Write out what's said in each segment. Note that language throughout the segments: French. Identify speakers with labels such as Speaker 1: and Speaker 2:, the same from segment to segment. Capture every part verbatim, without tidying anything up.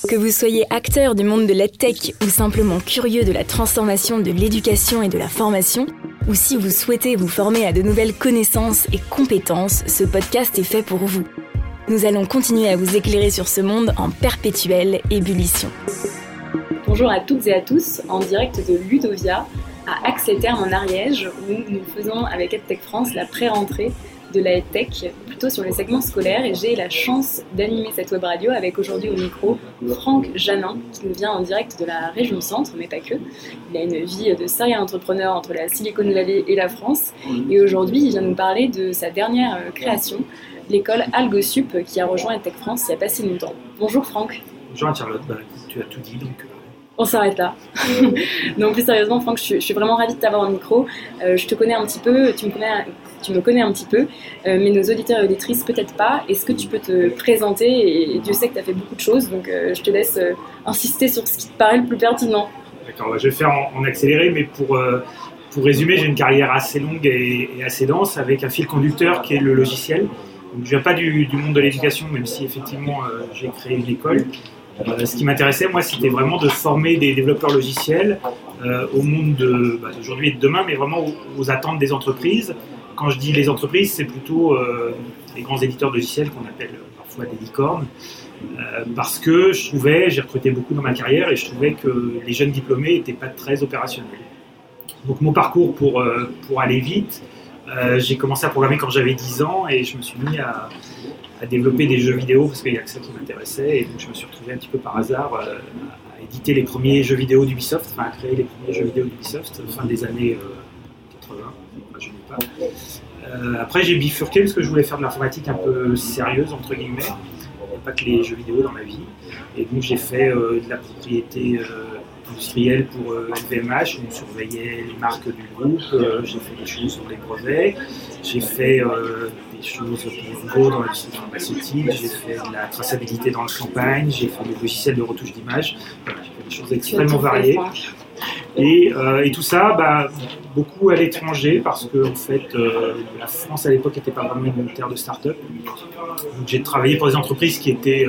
Speaker 1: Que vous soyez acteur du monde de l'EdTech ou simplement curieux de la transformation de l'éducation et de la formation, ou si vous souhaitez vous former à de nouvelles connaissances et compétences, ce podcast est fait pour vous. Nous allons continuer à vous éclairer sur ce monde en perpétuelle ébullition.
Speaker 2: Bonjour à toutes et à tous, en direct de Ludovia, à Axe-les-Thermes en Ariège, où nous faisons avec EdTech France la pré-rentrée de la EdTech, plutôt sur les segments scolaires, et j'ai la chance d'animer cette web radio avec aujourd'hui au micro Franck Janin, qui nous vient en direct de la région centre, mais pas que. Il a une vie de serial entrepreneur entre la Silicon Valley et la France, et aujourd'hui il vient nous parler de sa dernière création, l'école AlgoSup, qui a rejoint EdTech France il n'y a pas si longtemps. Bonjour Franck.
Speaker 3: Bonjour Charlotte, bah, tu as tout dit donc...
Speaker 2: On s'arrête là. Non, plus sérieusement, Franck, je suis, je suis vraiment ravie de t'avoir au micro. Euh, je te connais un petit peu, tu me connais, tu me connais un petit peu, euh, mais nos auditeurs et auditrices peut-être pas. Est-ce que tu peux te présenter ? Et, et Dieu sait que tu as fait beaucoup de choses, donc euh, je te laisse euh, insister sur ce qui te paraît le plus pertinent.
Speaker 3: D'accord, je vais faire en, en accéléré, mais pour, euh, pour résumer, j'ai une carrière assez longue et, et assez dense, avec un fil conducteur qui est le logiciel. Donc, je ne viens pas du, du monde de l'éducation, même si effectivement euh, j'ai créé une école. Euh, ce qui m'intéressait, moi, c'était vraiment de former des développeurs logiciels euh, au monde de, bah, d'aujourd'hui et de demain, mais vraiment aux, aux attentes des entreprises. Quand je dis les entreprises, c'est plutôt euh, les grands éditeurs de logiciels qu'on appelle euh, parfois des licornes, euh, parce que je trouvais, j'ai recruté beaucoup dans ma carrière, et je trouvais que les jeunes diplômés n'étaient pas très opérationnels. Donc mon parcours pour, euh, pour aller vite, euh, j'ai commencé à programmer quand j'avais dix ans, et je me suis mis à... à développer des jeux vidéo parce qu'il y a que ça qui m'intéressait, et donc je me suis retrouvé un petit peu par hasard euh, à éditer les premiers jeux vidéo d'Ubisoft, enfin à créer les premiers jeux vidéo d'Ubisoft fin des années euh, quatre-vingts, enfin, je ne sais pas. Euh, après j'ai bifurqué parce que je voulais faire de l'informatique un peu sérieuse entre guillemets, il n'y a pas que les jeux vidéo dans ma vie, et donc j'ai fait euh, de la propriété euh, industrielle pour euh, L V M H, on surveillait les marques du groupe, euh, j'ai fait des choses sur les brevets, j'ai fait euh, des choses pour Hugo dans l'industrie pharmaceutique, j'ai fait de la traçabilité dans le champagne, j'ai fait des logiciels de retouche d'image, voilà, j'ai fait des choses extrêmement variées. Et, euh, et tout ça, bah, beaucoup à l'étranger, parce que en fait, euh, la France à l'époque n'était pas vraiment une terre de start-up. Donc j'ai travaillé pour des entreprises qui étaient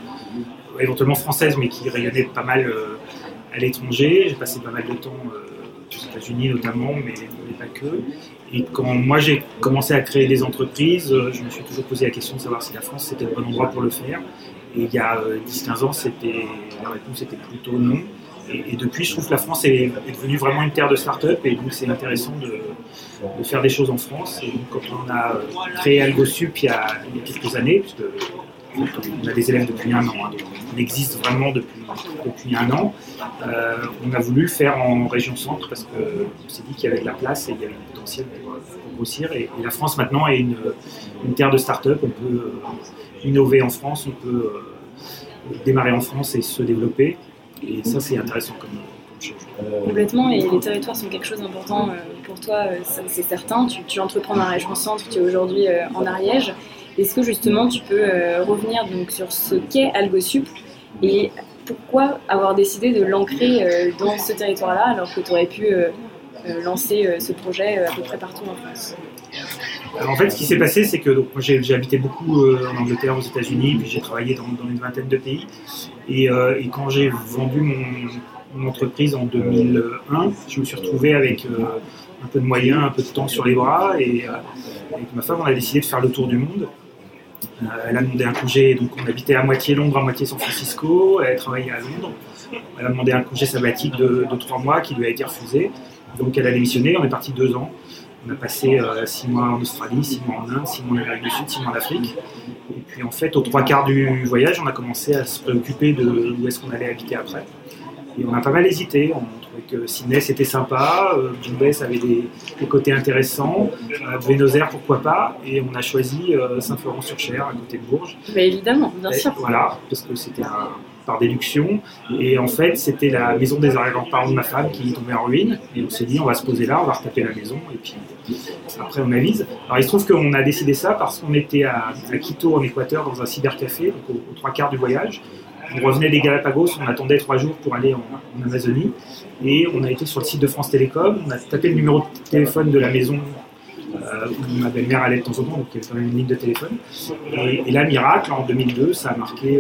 Speaker 3: euh, éventuellement françaises, mais qui rayonnaient pas mal euh, à l'étranger. J'ai passé pas mal de temps euh, aux États-Unis notamment, mais, mais pas que. Et quand moi j'ai commencé à créer des entreprises, euh, je me suis toujours posé la question de savoir si la France c'était le bon endroit pour le faire. Et il y a euh, dix à quinze ans, c'était, la réponse était plutôt non. Et, et depuis, je trouve que la France est, est devenue vraiment une terre de start-up, et donc c'est intéressant de, de faire des choses en France. Et donc quand on a créé AlgoSup il y a, il y a quelques années, puisque on a des élèves depuis un an, hein, donc on existe vraiment depuis, depuis un an. Euh, on a voulu le faire en région centre parce qu'on s'est dit qu'il y avait de la place et il y avait du potentiel pour, pour grossir. Et, et la France maintenant est une, une terre de start-up. On peut euh, innover en France, on peut euh, démarrer en France et se développer. Et ça, c'est intéressant comme, comme chose.
Speaker 2: Complètement, et les territoires sont quelque chose d'important pour toi, c'est certain. Tu, tu entreprends dans la région centre, tu es aujourd'hui en Ariège. Est-ce que justement tu peux euh, revenir donc, sur ce qu'est AlgoSup et pourquoi avoir décidé de l'ancrer euh, dans ce territoire-là alors que tu aurais pu euh, euh, lancer euh, ce projet euh, à peu près partout en France ?
Speaker 3: Alors en fait, ce qui s'est passé, c'est que donc, moi, j'ai, j'ai habité beaucoup euh, en Angleterre, aux États-Unis, puis j'ai travaillé dans, dans une vingtaine de pays. Et, euh, et quand j'ai vendu mon, mon entreprise en deux mille un, je me suis retrouvé avec euh, un peu de moyens, un peu de temps sur les bras, et euh, avec ma femme, on a décidé de faire le tour du monde. Euh, elle a demandé un congé, donc on habitait à moitié Londres, à moitié San Francisco. Elle travaillait à Londres. Elle a demandé un congé sabbatique de, de trois mois qui lui a été refusé. Donc elle a démissionné, on est parti deux ans. On a passé euh, six mois en Australie, six mois en Inde, six mois en Amérique du Sud, six mois en Afrique. Et puis en fait, aux trois quarts du voyage, on a commencé à se préoccuper de où est-ce qu'on allait habiter après. Et on a pas mal hésité. On trouvait que Sydney c'était sympa, euh, Bombay avait des, des côtés intéressants, euh, Buenos Aires pourquoi pas, et on a choisi euh, Saint-Florent-sur-Cher à côté de Bourges.
Speaker 2: Mais évidemment, bien
Speaker 3: et,
Speaker 2: sûr.
Speaker 3: Voilà, parce que c'était un, par déduction. Et en fait, c'était la maison des arrière-grands-parents de ma femme qui tombait en ruine. Et on s'est dit, on va se poser là, on va retaper la maison, et puis après on avise. Alors il se trouve qu'on a décidé ça parce qu'on était à, à Quito en Équateur dans un cybercafé, donc aux, aux trois quarts du voyage. On revenait des Galapagos, on attendait trois jours pour aller en, en Amazonie, et on a été sur le site de France Télécom, on a tapé le numéro de téléphone de la maison euh, où ma belle-mère allait de temps en temps, donc il y avait quand même une ligne de téléphone. Et, et là, miracle, en deux mille deux, ça a marqué euh,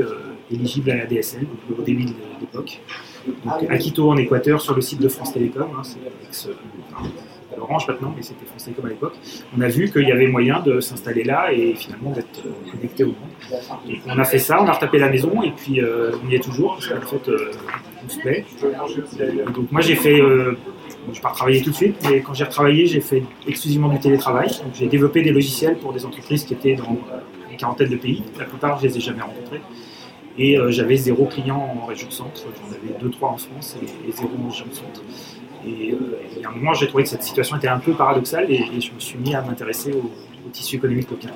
Speaker 3: éligible à la D S L, donc le haut débit de l'époque. Donc à Quito en Équateur, sur le site de France Télécom, hein, c'est ex, enfin, Orange maintenant, mais c'était France Télécom à l'époque. On a vu qu'il y avait moyen de s'installer là et finalement d'être connecté au monde. Et on a fait ça, on a retapé la maison et puis euh, on y est toujours parce qu'en fait euh, on se plaît. Et donc moi j'ai fait, euh, je ne vais pas retravailler tout de suite, mais quand j'ai retravaillé, j'ai fait exclusivement du télétravail. Donc j'ai développé des logiciels pour des entreprises qui étaient dans une quarantaine de pays. La plupart, je ne les ai jamais rencontrés. Et euh, j'avais zéro client en région centre, j'en avais deux trois en France et, et zéro en région centre. Et, euh, et à un moment, j'ai trouvé que cette situation était un peu paradoxale et, et je me suis mis à m'intéresser au, au tissu économique local.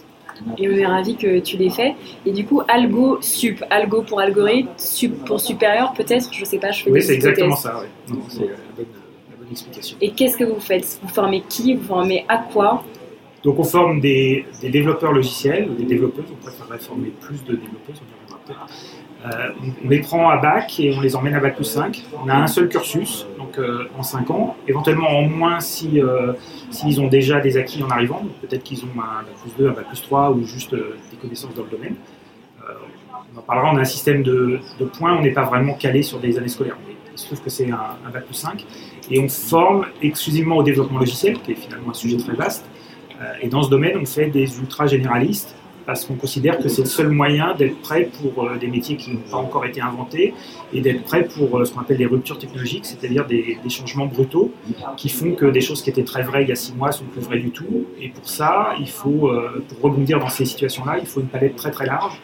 Speaker 2: Et on est ravis que tu l'aies fait. Et du coup, algo sup, algo pour algorithme, sup pour supérieur, peut-être, je sais pas, je fais
Speaker 3: oui,
Speaker 2: des
Speaker 3: c'est
Speaker 2: hypothèses.
Speaker 3: exactement ça, oui. Non, c'est la bonne, la bonne explication.
Speaker 2: Et qu'est-ce que vous faites? Vous formez qui? Vous formez à quoi?
Speaker 3: Donc on forme des, des développeurs logiciels, des développeuses, on préférerait former plus de développeuses, on y reviendra peut-être. Euh, on, on les prend à bac et on les emmène à bac plus cinq. On a un seul cursus, donc euh, en cinq ans, éventuellement en moins si, euh, s'ils ont déjà des acquis en arrivant, donc peut-être qu'ils ont un bac plus deux, un bac plus trois ou juste euh, des connaissances dans le domaine. Euh, on en parlera, on a un système de, de points, on n'est pas vraiment calé sur des années scolaires, mais il se trouve que c'est un, un bac plus cinq. Et on forme exclusivement au développement logiciel, qui est finalement un sujet très vaste. Et dans ce domaine, on fait des ultra généralistes parce qu'on considère que c'est le seul moyen d'être prêt pour des métiers qui n'ont pas encore été inventés et d'être prêt pour ce qu'on appelle les ruptures technologiques, c'est-à-dire des, des changements brutaux qui font que des choses qui étaient très vraies il y a six mois sont plus vraies du tout. Et pour ça, il faut, pour rebondir dans ces situations-là, il faut une palette très très large.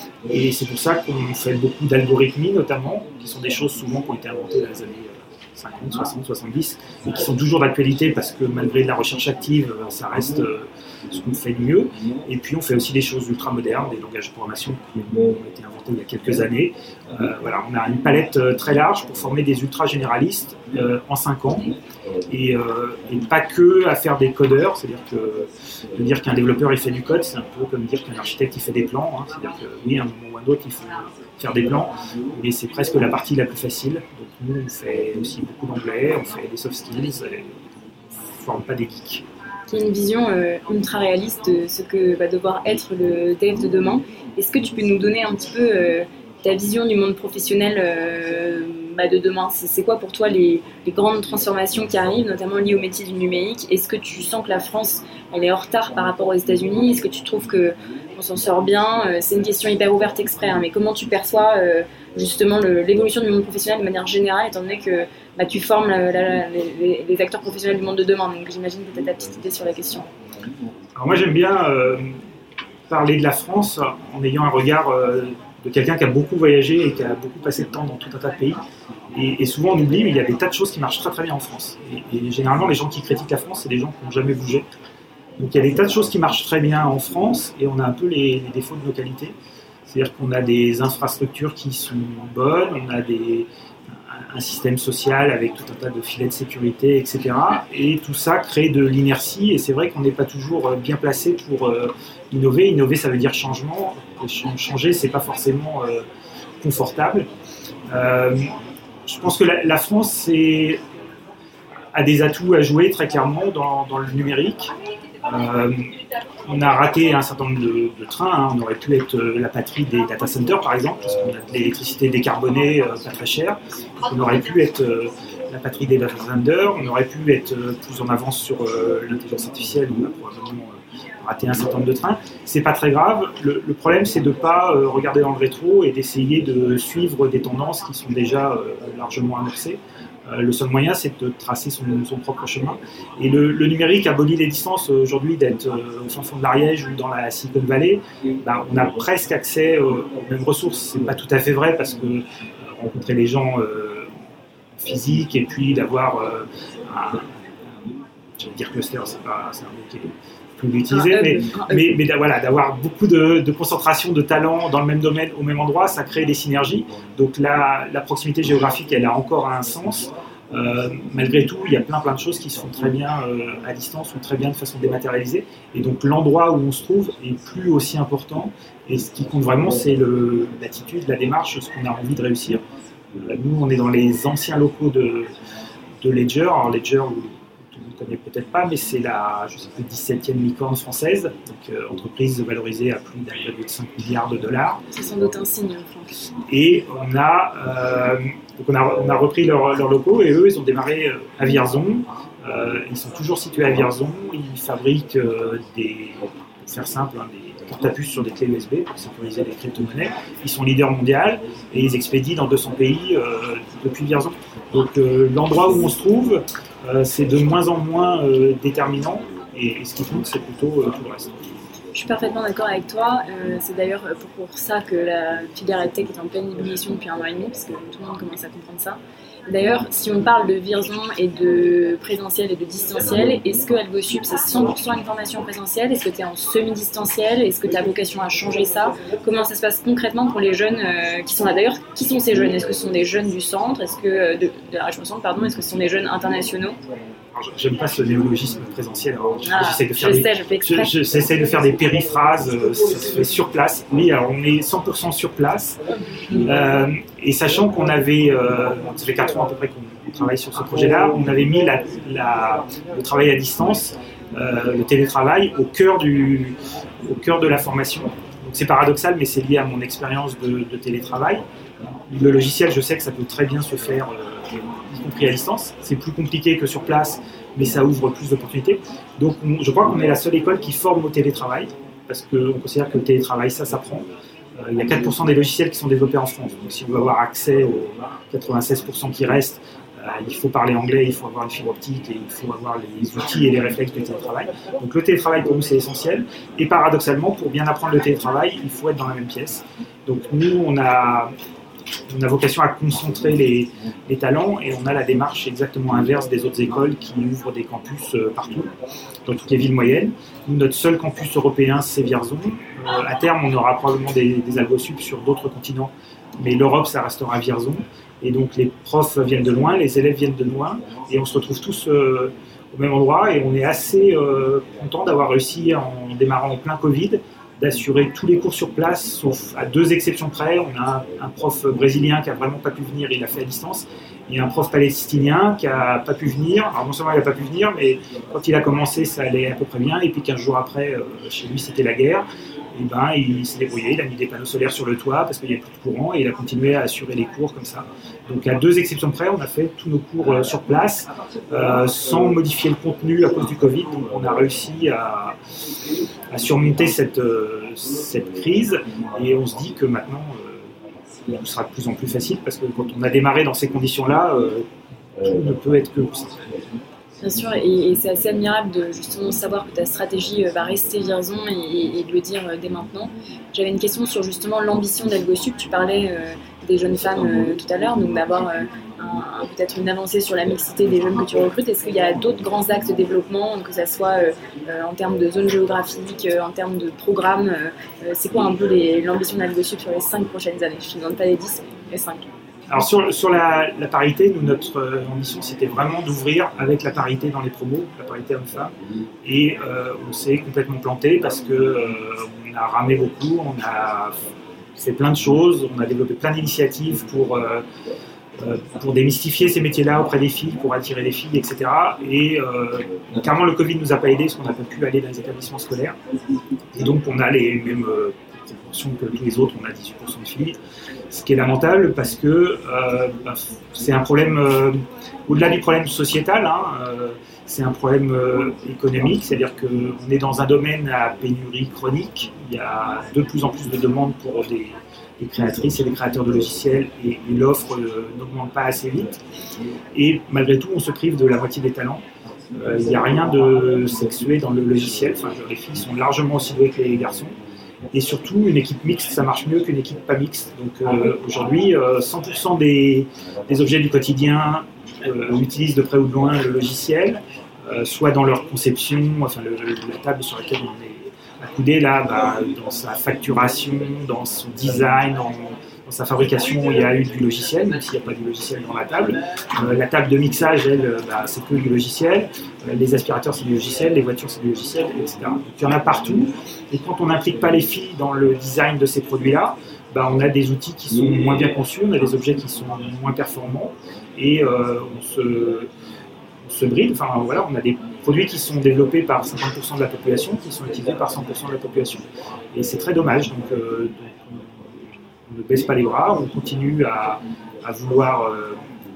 Speaker 3: Et c'est pour ça qu'on fait beaucoup d'algorithmies notamment, qui sont des choses souvent qui ont été inventées dans les années cinquante, soixante, soixante-dix, et qui sont toujours d'actualité parce que malgré de la recherche active, ça reste euh, ce qu'on fait de mieux. Et puis on fait aussi des choses ultra modernes, des langages de programmation qui ont été inventés il y a quelques années. Euh, voilà, on a une palette euh, très large pour former des ultra généralistes euh, en cinq ans, et, euh, et pas que à faire des codeurs, c'est-à-dire que de dire qu'un développeur il fait du code, c'est un peu comme dire qu'un architecte il fait des plans, hein. C'est-à-dire que oui, à un moment ou à un autre il faut faire des plans, mais c'est presque la partie la plus facile. Donc nous, on fait aussi beaucoup d'anglais, on fait des soft skills, et on ne forme pas des geeks.
Speaker 2: Qui est une vision euh, ultra réaliste de ce que va devoir être le dev de demain. Est-ce que tu peux nous donner un petit peu euh, ta vision du monde professionnel euh, bah, de demain? c'est, c'est quoi pour toi les, les grandes transformations qui arrivent, notamment liées au métier du numérique? Est-ce que tu sens que la France elle est en retard par rapport aux États-Unis? Est-ce que tu trouves qu'on s'en sort bien? euh, C'est une question hyper ouverte exprès, hein, mais comment tu perçois euh, justement le, l'évolution du monde professionnel de manière générale, étant donné que bah, tu formes la, la, les, les acteurs professionnels du monde de demain, donc j'imagine que tu as ta petite idée sur la question.
Speaker 3: Alors moi j'aime bien euh, parler de la France en ayant un regard euh, de quelqu'un qui a beaucoup voyagé et qui a beaucoup passé de temps dans tout un tas de pays. Et, et souvent on oublie, mais il y a des tas de choses qui marchent très très bien en France. Et, et généralement les gens qui critiquent la France, c'est des gens qui n'ont jamais bougé. Donc il y a des tas de choses qui marchent très bien en France et on a un peu les, les défauts de nos qualités. C'est-à-dire qu'on a des infrastructures qui sont bonnes, on a des, un système social avec tout un tas de filets de sécurité, et cetera. Et tout ça crée de l'inertie et c'est vrai qu'on n'est pas toujours bien placé pour euh, innover. Innover, ça veut dire changement. Et changer, c'est pas forcément euh, confortable. Euh, je pense que la, la France c'est, a des atouts à jouer très clairement dans, dans le numérique. Euh, on a raté un certain nombre de, de trains, hein. On aurait pu être euh, la patrie des data centers par exemple, parce qu'on a de l'électricité décarbonée, euh, pas très chère. On aurait pu être euh, la patrie des data centers, on aurait pu être euh, plus en avance sur euh, l'intelligence artificielle, on a probablement euh, raté un certain nombre de trains. C'est pas très grave, le, le problème c'est de ne pas euh, regarder dans le rétro et d'essayer de suivre des tendances qui sont déjà euh, largement amorcées. Le seul moyen, c'est de tracer son, son propre chemin. Et le, le numérique abolit les distances. Aujourd'hui, d'être au fin fond de l'Ariège ou dans la Silicon Valley, ben, on a presque accès aux, aux mêmes ressources. C'est pas tout à fait vrai parce que euh, rencontrer les gens euh, physiques et puis d'avoir euh, un, je vais dire cluster, c'est, pas, c'est un mot qui est plus utilisé, mais, mais, mais voilà, d'avoir beaucoup de, de concentration de talents dans le même domaine, au même endroit, ça crée des synergies. Donc la, la proximité géographique, elle a encore un sens. Euh, malgré tout, il y a plein plein de choses qui se font très bien euh, à distance ou très bien de façon dématérialisée. Et donc l'endroit où on se trouve est plus aussi important. Et ce qui compte vraiment, c'est le, l'attitude, la démarche, ce qu'on a envie de réussir. Euh, nous, on est dans les anciens locaux de, de Ledger. Alors Ledger, connais peut-être pas, mais c'est la je sais plus, dix-septième licorne française, donc euh, entreprise valorisée à plus d'un virgule cinq milliard de dollars.
Speaker 2: C'est sans doute un signe, Franck.
Speaker 3: Et on a, euh, donc on a, on a repris leurs leur locaux et eux, ils ont démarré à Vierzon. Euh, ils sont toujours situés à Vierzon. Ils fabriquent euh, des, pour faire simple, hein, des porte à puce sur des clés U S B pour sécuriser les crypto-monnaies. Ils sont leaders mondiaux et ils expédient dans deux cents pays euh, depuis Vierzon. Donc euh, l'endroit où on se trouve, euh, c'est de moins en moins euh, déterminant et, et ce qui compte, c'est plutôt euh, tout le reste.
Speaker 2: Je suis parfaitement d'accord avec toi. Euh, c'est d'ailleurs pour, pour ça que la filière EdTech est en pleine ébullition depuis un an et demi, parce que tout le monde commence à comprendre ça. D'ailleurs, si on parle de Vierzon et de présentiel et de distanciel, est-ce que AlgoSup c'est cent pour cent une formation présentielle? Est-ce que tu es en semi-distanciel? Est-ce que tu as vocation à changer ça? Comment ça se passe concrètement pour les jeunes euh, qui sont là? D'ailleurs, qui sont ces jeunes? Est-ce que ce sont des jeunes du centre? Est-ce que, de, de la région centre, pardon, est-ce que ce sont des jeunes internationaux?
Speaker 3: Alors, j'aime pas ce néologisme présentiel. Alors,
Speaker 2: ah,
Speaker 3: j'essaie de faire
Speaker 2: je
Speaker 3: des,
Speaker 2: sais, je fais exprès.
Speaker 3: Je, je, j'essaie de faire des périphrases, euh, ça se fait sur place. Oui, alors on est cent pour cent sur place. Euh, et sachant qu'on avait, euh, ça fait quatre ans à peu près qu'on travaille sur ce projet-là, on avait mis la, la, le travail à distance, euh, le télétravail, au cœur, du, au cœur de la formation. Donc c'est paradoxal, mais c'est lié à mon expérience de, de télétravail. Le logiciel, je sais que ça peut très bien se faire, euh, y compris à distance. C'est plus compliqué que sur place, mais ça ouvre plus d'opportunités. Donc on, je crois qu'on est la seule école qui forme au télétravail, parce qu'on considère que le télétravail, ça s'apprend. Euh, il y a quatre pour cent des logiciels qui sont développés en France. Donc si on veut avoir accès aux quatre-vingt-seize pour cent qui restent, euh, il faut parler anglais, il faut avoir une fibre optique et il faut avoir les outils et les réflexes du télétravail. Donc le télétravail pour nous c'est essentiel. Et paradoxalement, pour bien apprendre le télétravail, il faut être dans la même pièce. Donc nous, on a... On a vocation à concentrer les, les talents et on a la démarche exactement inverse des autres écoles qui ouvrent des campus euh, partout, dans toutes les villes moyennes. Nous, notre seul campus européen, c'est Vierzon. Euh, à terme, on aura probablement des, des AlgoSup sur d'autres continents, mais l'Europe, ça restera Vierzon. Et donc, les profs viennent de loin, les élèves viennent de loin et on se retrouve tous euh, au même endroit et on est assez euh, content d'avoir réussi, en démarrant en plein Covid, d'assurer tous les cours sur place, sauf à deux exceptions près. On a un, un prof brésilien qui n'a vraiment pas pu venir, il l'a fait à distance, et un prof palestinien qui n'a pas pu venir. Alors non seulement il n'a pas pu venir, mais quand il a commencé, ça allait à peu près bien, et puis quinze jours après, euh, chez lui, c'était la guerre. Et ben, il s'est débrouillé, il a mis des panneaux solaires sur le toit parce qu'il n'y avait plus de courant, et il a continué à assurer les cours comme ça. Donc à deux exceptions près, on a fait tous nos cours euh, sur place, euh, sans modifier le contenu à cause du Covid. Donc on a réussi à, à surmonter cette, euh, cette crise, et on se dit que maintenant, euh, tout sera de plus en plus facile, parce que quand on a démarré dans ces conditions-là, euh, tout ne peut être que possible.
Speaker 2: Bien sûr, et, et c'est assez admirable de justement savoir que ta stratégie va rester Vierzon et, et de le dire dès maintenant. J'avais une question sur justement l'ambition d'AlgoSup. Tu parlais euh, des jeunes femmes euh, tout à l'heure, donc d'avoir euh, un, un, peut-être une avancée sur la mixité des jeunes que tu recrutes. Est-ce qu'il y a d'autres grands axes de développement, que ce soit euh, euh, en termes de zone géographique, euh, en termes de programme euh, c'est quoi un peu les, l'ambition d'AlgoSup sur les cinq prochaines années? Je ne te demande pas les dix, mais les cinq.
Speaker 3: Alors sur, sur la, la parité, nous, notre euh, ambition, c'était vraiment d'ouvrir avec la parité dans les promos, la parité homme-femme. Et euh, on s'est complètement planté parce qu'on euh, a ramé beaucoup, on a fait plein de choses, on a développé plein d'initiatives pour, euh, euh, pour démystifier ces métiers-là auprès des filles, pour attirer les filles, et cetera. Et euh, clairement, le Covid ne nous a pas aidés parce qu'on n'a pas pu aller dans les établissements scolaires. Et donc, on a les mêmes euh, proportions que tous les autres, on a dix-huit pour cent de filles. Ce qui est lamentable parce que euh, bah, c'est un problème, euh, au-delà du problème sociétal, hein, euh, c'est un problème euh, économique, c'est-à-dire qu'on est dans un domaine à pénurie chronique, il y a de plus en plus de demandes pour des, des créatrices et des créateurs de logiciels et, et l'offre euh, n'augmente pas assez vite. Et malgré tout, on se prive de la moitié des talents. Euh, il n'y a rien de sexué dans le logiciel, enfin, les filles sont largement aussi douées que les garçons. Et surtout, une équipe mixte, ça marche mieux qu'une équipe pas mixte. Donc euh, aujourd'hui, euh, cent pour cent des, des objets du quotidien euh, utilisent de près ou de loin le logiciel, euh, soit dans leur conception, enfin le, la table sur laquelle on est accoudé, là, bah, dans sa facturation, dans son design, dans, dans sa fabrication, il y a eu du logiciel, même s'il n'y a pas du logiciel dans la table. Euh, la table de mixage, elle, bah, c'est que du logiciel. Euh, les aspirateurs, c'est du logiciel. Les voitures, c'est du logiciel, et cetera. Donc il y en a partout. Et quand on n'implique pas les filles dans le design de ces produits-là, bah, on a des outils qui sont moins bien conçus, on a des objets qui sont moins performants, et euh, on, se, on se bride. Enfin voilà, on a des produits qui sont développés par cinquante pour cent de la population, qui sont utilisés par cent pour cent de la population. Et c'est très dommage. Donc, euh, donc on ne baisse pas les bras, on continue à, à vouloir euh,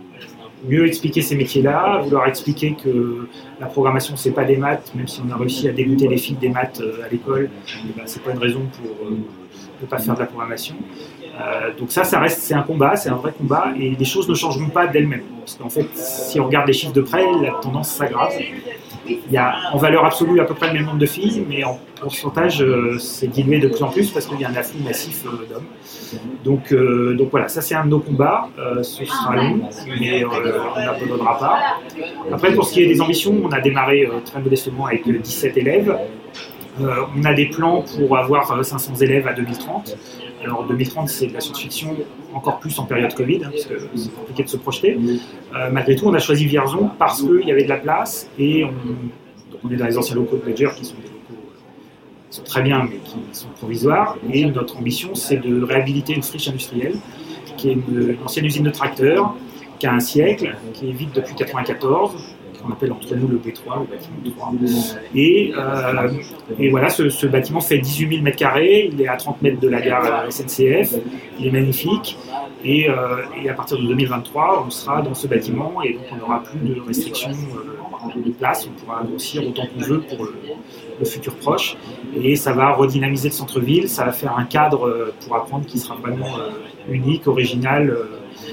Speaker 3: mieux expliquer ces métiers-là, vouloir expliquer que la programmation, c'est pas des maths, même si on a réussi à dégoûter les filles des maths euh, à l'école, ben, c'est pas une raison pour euh, ne pas faire de la programmation. Euh, donc ça, ça reste, c'est un combat, c'est un vrai combat, et les choses ne changeront pas d'elles-mêmes. Parce qu'en fait, si on regarde les chiffres de près, la tendance s'aggrave. Il y a en valeur absolue à peu près le même nombre de filles, mais en pourcentage, euh, c'est dilué de plus en plus parce qu'il y a un afflux massif euh, d'hommes. Donc, euh, donc voilà, ça c'est un de nos combats. Euh, ce sera long, mais euh, on n'abandonnera pas. Après, pour ce qui est des ambitions, on a démarré euh, très modestement avec euh, dix-sept élèves. Euh, on a des plans pour avoir cinq cents élèves à deux mille trente. Alors deux mille trente, c'est de la science-fiction, encore plus en période Covid, hein, parce que c'est compliqué de se projeter. Euh, malgré tout, on a choisi Vierzon parce qu'il y avait de la place, et on, donc on est dans les anciens locaux de Ledger, qui sont des locaux qui sont très bien, mais qui sont provisoires. Et notre ambition, c'est de réhabiliter une friche industrielle, qui est une, une ancienne usine de tracteurs, qui a un siècle, qui est vide depuis quatre-vingt-quatorze, qu'on appelle entre nous le B trois, le bâtiment trois. Et, euh, et voilà, ce, ce bâtiment fait dix-huit mille mètres carrés, il est à trente mètres de la gare S N C F, il est magnifique, et, euh, et à partir de deux mille vingt-trois, on sera dans ce bâtiment, et donc on n'aura plus de restrictions euh, de place, on pourra grossir autant qu'on veut pour le, le futur proche, et ça va redynamiser le centre-ville, ça va faire un cadre pour apprendre qui sera vraiment euh, unique, original, euh,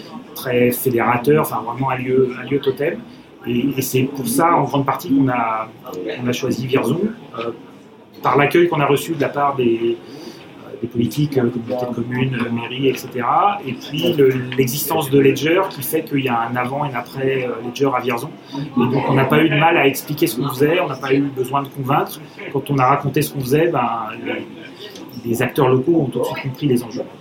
Speaker 3: très fédérateur, enfin vraiment un lieu, un lieu totem. Et, et c'est pour ça, en grande partie, qu'on a, on a choisi Vierzon, euh, par l'accueil qu'on a reçu de la part des, euh, des politiques, euh, communautés de communes, euh, mairies, et cetera. Et puis le, l'existence de Ledger qui fait qu'il y a un avant et un après euh, Ledger à Vierzon. Et donc on n'a pas eu de mal à expliquer ce qu'on faisait, on n'a pas eu besoin de convaincre. Quand on a raconté ce qu'on faisait, ben, les, les acteurs locaux ont tout de suite compris les enjeux.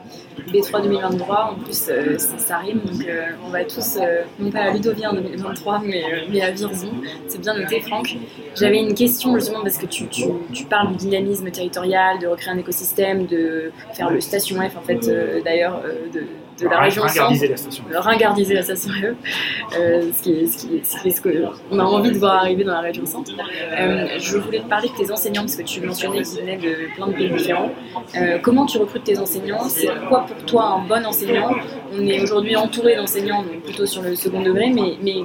Speaker 2: B trois deux mille vingt-trois, en plus euh, ça, ça rime, donc euh, on va tous, euh, non pas à Ludovia en deux mille vingt-trois, mais, euh, mais à Vierzon. C'est bien noté, Franck. J'avais une question justement parce que tu, tu, tu parles du dynamisme territorial, de recréer un écosystème, de faire le Station F, en fait, euh, d'ailleurs, euh, de, de la région centre.
Speaker 3: Ringardiser la station.
Speaker 2: Ringardiser la station F, euh, ce qui est ce qui est, ce qui est ce qu'on a envie de voir arriver dans la région centre. Euh, je voulais te parler de tes enseignants parce que tu mentionnais qu'ils venaient de plein de pays différents. Euh, comment tu recrutes tes enseignants? C'est quoi pour toi un bon enseignant? On est aujourd'hui entouré d'enseignants, donc plutôt sur le second degré, mais, mais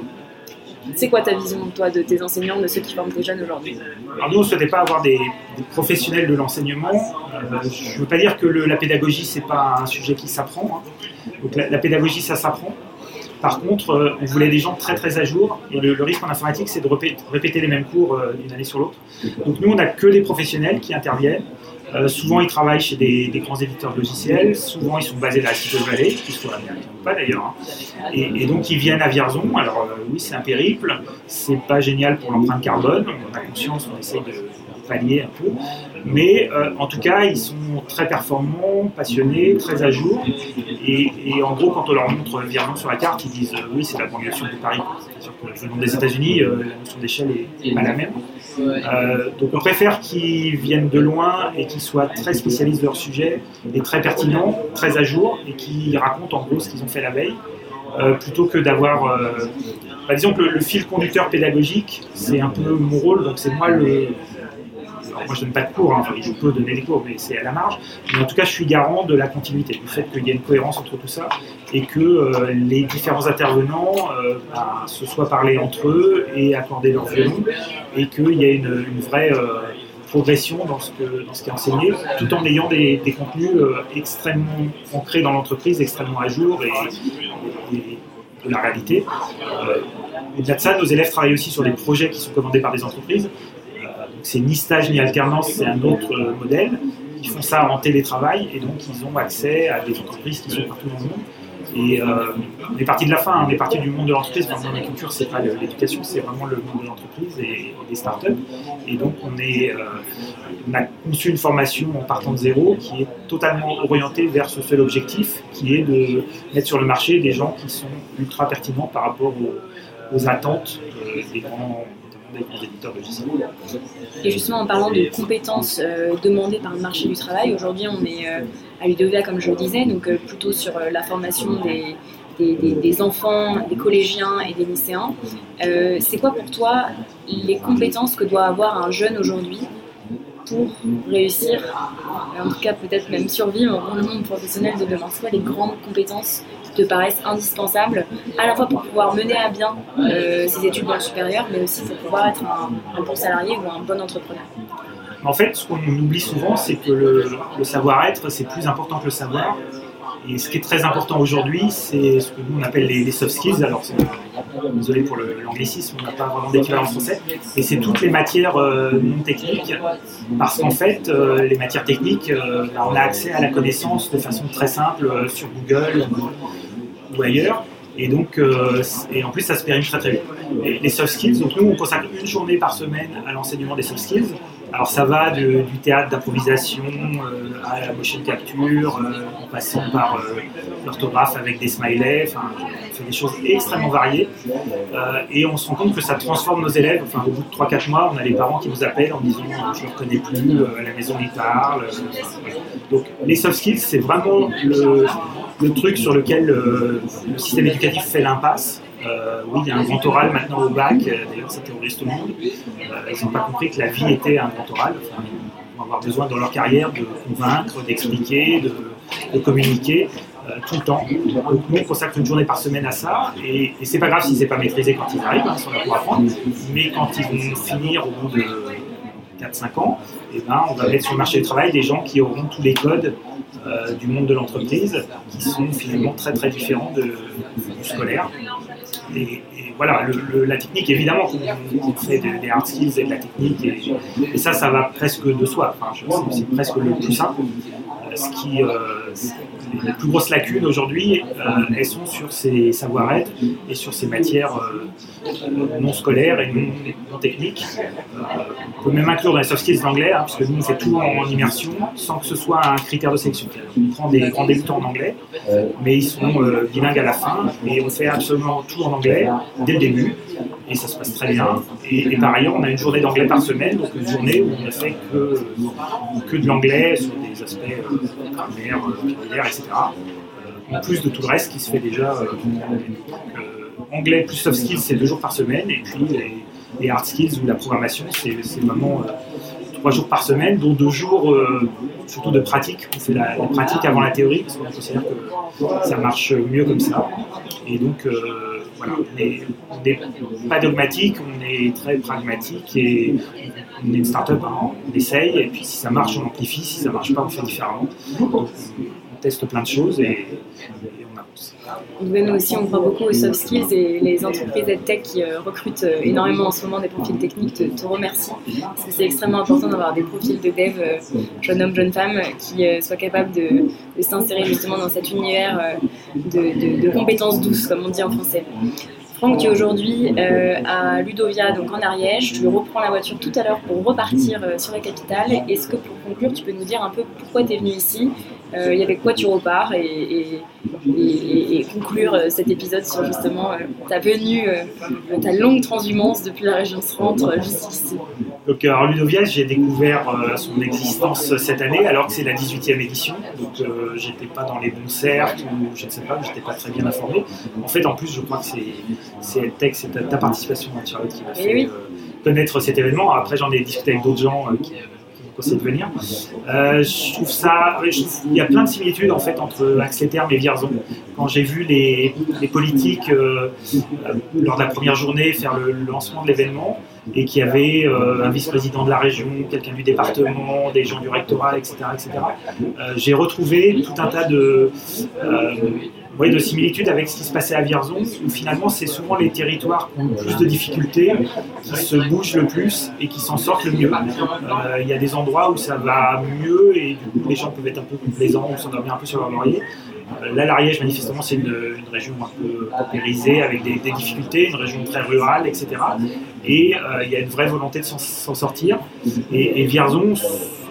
Speaker 2: c'est quoi ta vision, toi, de tes enseignants, de ceux qui forment tes jeunes aujourd'hui?
Speaker 3: Alors nous, on ne souhaitait pas avoir des, des professionnels de l'enseignement. Euh, je ne veux pas dire que le, la pédagogie, ce n'est pas un sujet qui s'apprend. Hein. Donc la, la pédagogie, ça s'apprend. Par contre, euh, on voulait des gens très très à jour. Et le, le risque en informatique, c'est de répéter, répéter les mêmes cours euh, d'une année sur l'autre. Donc nous, on n'a que des professionnels qui interviennent. Euh, souvent, ils travaillent chez des, des grands éditeurs de logiciels. Souvent, ils sont basés dans la Silicon Valley, qu'ils soient américains ou pas d'ailleurs. Hein. Et, et donc, ils viennent à Vierzon. Alors, euh, oui, c'est un périple. C'est pas génial pour l'empreinte carbone. On a conscience, on essaye de, de pallier un peu. Mais euh, en tout cas, ils sont très performants, passionnés, très à jour. Et, et en gros, quand on leur montre Vierzon sur la carte, ils disent euh, oui, c'est la banlieue sud de Paris. C'est sûr que venant des États-Unis, euh, la notion d'échelle est, est pas la même. Euh, donc on préfère qu'ils viennent de loin et qu'ils soient très spécialistes de leur sujet et très pertinents, très à jour et qui racontent en gros ce qu'ils ont fait la veille, euh, plutôt que d'avoir euh, bah, disons que le, le fil conducteur pédagogique, c'est un peu mon rôle, donc c'est moi le... Alors moi je donne pas de cours, hein, enfin, je peux donner des cours, mais c'est à la marge. Mais en tout cas, je suis garant de la continuité, du fait qu'il y a une cohérence entre tout ça et que euh, les différents intervenants euh, bah, se soient parlés entre eux et accordé leur violon et qu'il y ait une, une vraie euh, progression dans ce, que, dans ce qui est enseigné, tout en ayant des, des contenus euh, extrêmement ancrés dans l'entreprise, extrêmement à jour et, et de la réalité. Euh, au-delà de ça, nos élèves travaillent aussi sur des projets qui sont commandés par des entreprises. C'est ni stage ni alternance, c'est un autre euh, modèle. Ils font ça en télétravail et donc ils ont accès à des entreprises qui sont partout dans le monde. Et euh, on est parti de la fin, hein, on est parti du monde de l'entreprise. Enfin, la culture, c'est pas l'éducation, c'est vraiment le monde de l'entreprise et, et des startups. Et donc on, est, euh, on a conçu une formation en partant de zéro qui est totalement orientée vers ce seul objectif, qui est de mettre sur le marché des gens qui sont ultra pertinents par rapport aux, aux attentes euh, des grands.
Speaker 2: Et justement, en parlant de compétences euh, demandées par le marché du travail, aujourd'hui on est euh, à Ludovia, comme je le disais, donc euh, plutôt sur euh, la formation des, des, des, des enfants, des collégiens et des lycéens. Euh, c'est quoi pour toi les compétences que doit avoir un jeune aujourd'hui pour réussir, en tout cas peut-être même survivre dans le monde professionnel de demain? C'est quoi les grandes compétences qui te paraissent indispensables, à la fois pour pouvoir mener à bien euh, ses études dans le supérieur, mais aussi pour pouvoir être un, un bon salarié ou un bon entrepreneur?
Speaker 3: En fait, ce qu'on oublie souvent, c'est que le, le savoir-être, c'est plus important que le savoir. Et ce qui est très important aujourd'hui, c'est ce que nous on appelle les, les soft skills. Alors, désolé pour le, l'anglicisme, on n'a pas vraiment d'équivalent français. Et c'est toutes les matières euh, non techniques, parce qu'en fait, euh, les matières techniques, euh, on a accès à la connaissance de façon très simple euh, sur Google ou, ou ailleurs. Et donc, euh, et en plus, ça se périme très très vite. Et les soft skills, donc nous, on consacre une journée par semaine à l'enseignement des soft skills. Alors ça va de, du théâtre d'improvisation euh, à la motion capture, euh, en passant par euh, l'orthographe avec des smileys, enfin, on fait des choses extrêmement variées. Euh, et on se rend compte que ça transforme nos élèves. Enfin, au bout de trois quatre mois, on a les parents qui nous appellent en disant « je ne le reconnais plus, euh, à la maison ils parlent euh, ». Donc les soft skills, c'est vraiment le, le truc sur lequel euh, le système éducatif fait l'impasse. Euh, oui, il y a un grand oral maintenant au bac, d'ailleurs c'est terroriste au monde. Euh, ils n'ont pas compris que la vie était un grand oral. Enfin, ils vont avoir besoin dans leur carrière de convaincre, d'expliquer, de, de communiquer euh, tout le temps. Donc nous on consacre une journée par semaine à ça, et, et c'est pas grave si c'est pas maîtrisé quand ils arrivent, hein, ils sont là pour apprendre, mais quand ils vont finir au bout de quatre cinq ans, et ben, on va mettre sur le marché du travail des gens qui auront tous les codes euh, du monde de l'entreprise, qui sont finalement très très différents de, du scolaire. Et, et voilà, le, le, la technique, évidemment, on, on fait de, des hard skills et de la technique, et, et ça, ça va presque de soi. Enfin, je, c'est, c'est presque le plus simple. Euh, ce qui, euh, les plus grosses lacunes aujourd'hui, euh, elles sont sur ces savoir-être et sur ces matières euh, non scolaires et non, non techniques. Euh, on peut même inclure dans les soft skills l'anglais, hein, puisque nous, on fait tout en immersion, sans que ce soit un critère de sélection. On prend des grands débutants en anglais, mais ils sont euh, bilingues à la fin, et on fait absolument tout en anglais dès le début, et ça se passe très bien. Et, et par ailleurs, on a une journée d'anglais par semaine, donc une journée où on ne fait que, que de l'anglais sur des aspects euh, grammaire, vocabulaire, et cetera. Euh, en plus de tout le reste qui se fait déjà. Euh, euh, anglais plus soft skills, c'est deux jours par semaine, et puis les, les hard skills ou la programmation, c'est, c'est vraiment euh, trois jours par semaine, dont deux jours euh, surtout de pratique. On fait la, la pratique avant la théorie, parce qu'on considère que ça marche mieux comme ça. Et donc, euh, voilà, on n'est pas dogmatique, on est très pragmatique, et on est une start-up, hein, on essaye, et puis si ça marche, on amplifie, si ça ne marche pas, on fait différemment. Donc, on, on teste plein de choses, et, et on avance.
Speaker 2: Nous aussi, on croit beaucoup aux soft skills, et les entreprises EdTech qui euh, recrutent euh, énormément en ce moment des profils techniques te, te remercient, parce que c'est extrêmement important d'avoir des profils de dev, euh, jeunes hommes, jeunes femmes, qui euh, soient capables de, de s'insérer justement dans cet univers euh, de, de, de compétences douces, comme on dit en français. Franck, tu es aujourd'hui euh, à Ludovia, donc en Ariège. Tu reprends la voiture tout à l'heure pour repartir euh, sur la capitale. Est-ce que pour conclure, tu peux nous dire un peu pourquoi tu es venu ici, euh, et avec quoi tu repars, et, et, et, et conclure euh, cet épisode sur justement euh, ta venue, euh, ta longue transhumance depuis la région Centre jusqu'ici.
Speaker 3: Donc, alors, Ludovia, j'ai découvert euh, son existence cette année, alors que c'est la dix-huitième édition. Donc, euh, j'étais pas dans les bons cercles, ou je ne sais pas, j'étais pas très bien informé. En fait, en plus, je crois que c'est, c'est EdTech, c'est ta, ta participation, hein, Charlotte, qui m'a fait
Speaker 2: oui.
Speaker 3: euh, connaître cet événement. Après, j'en ai discuté avec d'autres gens euh, qui, qui m'ont conseillé de venir. Euh, je trouve ça, je trouve, il y a plein de similitudes en fait entre Axe-les-Thermes et Vierzon. Quand j'ai vu les, les politiques euh, euh, lors de la première journée faire le, le lancement de l'événement, et qu'il y avait euh, un vice-président de la région, quelqu'un du département, des gens du rectorat, et cetera, et cetera. Euh, j'ai retrouvé tout un tas de, euh, ouais, de similitudes avec ce qui se passait à Vierzon, où finalement c'est souvent les territoires qui ont le plus de difficultés, qui se bougent le plus et qui s'en sortent le mieux. Euh, il y a des endroits où ça va mieux, et du coup les gens peuvent être un peu complaisants ou s'endormir un peu sur leur laurier. Là, l'Ariège, manifestement, c'est une, une région un peu paupérisée, avec des, des difficultés, une région très rurale, et cetera. Et euh, il y a une vraie volonté de s'en, s'en sortir. Et, et Vierzon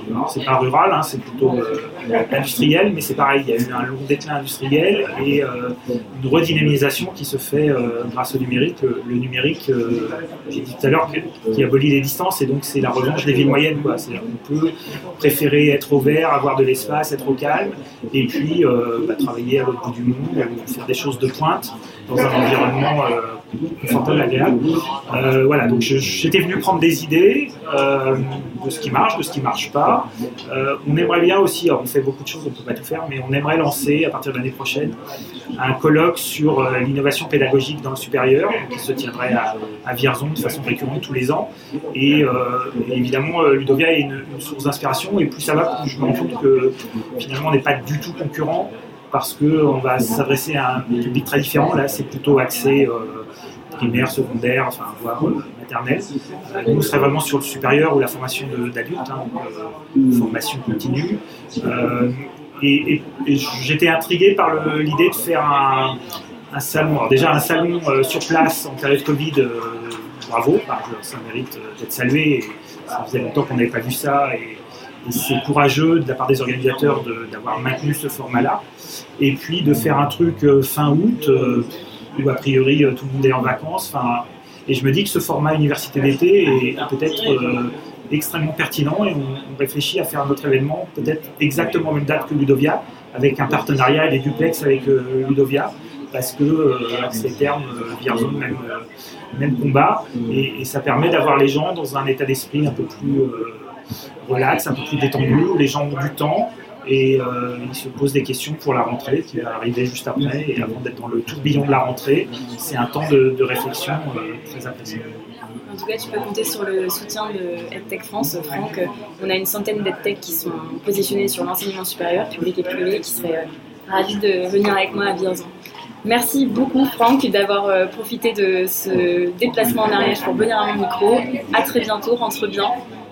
Speaker 3: c'est pas rural, hein, c'est plutôt euh, industriel, mais c'est pareil, il y a eu un long déclin industriel et euh, une redynamisation qui se fait euh, grâce au numérique. Le, le numérique, euh, j'ai dit tout à l'heure, qui abolit les distances, et donc c'est la revanche des villes moyennes, quoi. C'est-à-dire qu'on peut préférer être au vert, avoir de l'espace, être au calme, et puis euh, bah, travailler à l'autre bout du monde, faire des choses de pointe dans un environnement euh, confortable, agréable. Euh, voilà, donc je, j'étais venu prendre des idées euh, de ce qui marche, de ce qui ne marche pas. Euh, on aimerait bien aussi, alors on fait beaucoup de choses, on ne peut pas tout faire, mais on aimerait lancer à partir de l'année prochaine un colloque sur euh, l'innovation pédagogique dans le supérieur, qui se tiendrait à, à Vierzon de façon récurrente tous les ans. Et, euh, et évidemment, euh, Ludovia est une, une source d'inspiration, et plus ça va, plus je me rends compte que finalement on n'est pas du tout concurrent, parce qu'on va s'adresser à un public très différent. Là, c'est plutôt axé euh, primaire, secondaire, enfin, voire euh, maternelle. Euh, nous, on serait vraiment sur le supérieur ou la formation de, d'adultes, hein, donc, euh, formation continue. Euh, et, et, et j'étais intrigué par le, l'idée de faire un, un salon. Alors déjà, un salon euh, sur place en période Covid, euh, bravo, enfin, ça mérite d'être salué. Et ça faisait longtemps qu'on n'avait pas vu ça. Et, Et c'est courageux de la part des organisateurs de, d'avoir maintenu ce format-là. Et puis de faire un truc euh, fin août, euh, où a priori euh, tout le monde est en vacances. Et je me dis que ce format université d'été est, est peut-être euh, extrêmement pertinent, et on, on réfléchit à faire un autre événement, peut-être exactement même date que Ludovia, avec un partenariat et des duplex avec euh, Ludovia, parce que euh, à ces termes, euh, Vierzon, même, euh, même combat, et, et ça permet d'avoir les gens dans un état d'esprit un peu plus... Euh, relax, un peu plus détendu, où les gens ont du temps et euh, ils se posent des questions pour la rentrée qui va arriver juste après, et avant d'être dans le tourbillon de la rentrée, c'est un temps de, de réflexion euh, très apprécié.
Speaker 2: En tout cas, tu peux compter sur le soutien de EdTech France. Franck, on a une centaine d'EdTech qui sont positionnés sur l'enseignement supérieur, public et privé, qui seraient euh, ravis de venir avec moi à Vierzon. Merci beaucoup Franck d'avoir euh, profité de ce déplacement en Ariège pour venir à mon micro. À très bientôt, rentre bien.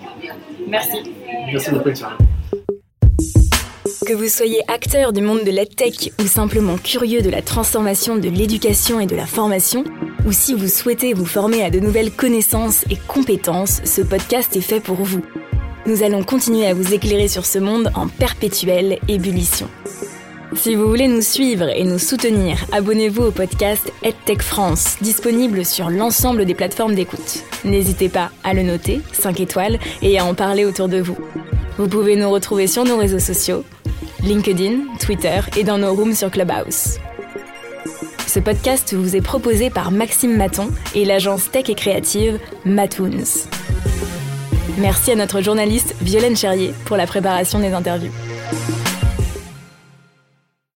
Speaker 2: Merci.
Speaker 3: Merci beaucoup, Charles.
Speaker 1: Que vous soyez acteur du monde de l'EdTech ou simplement curieux de la transformation de l'éducation et de la formation, ou si vous souhaitez vous former à de nouvelles connaissances et compétences, ce podcast est fait pour vous. Nous allons continuer à vous éclairer sur ce monde en perpétuelle ébullition. Si vous voulez nous suivre et nous soutenir, abonnez-vous au podcast EdTech France, disponible sur l'ensemble des plateformes d'écoute. N'hésitez pas à le noter, cinq étoiles, et à en parler autour de vous. Vous pouvez nous retrouver sur nos réseaux sociaux, LinkedIn, Twitter et dans nos rooms sur Clubhouse. Ce podcast vous est proposé par Maxime Maton et l'agence tech et créative Matoons. Merci à notre journaliste Violaine Cherrier pour la préparation des interviews.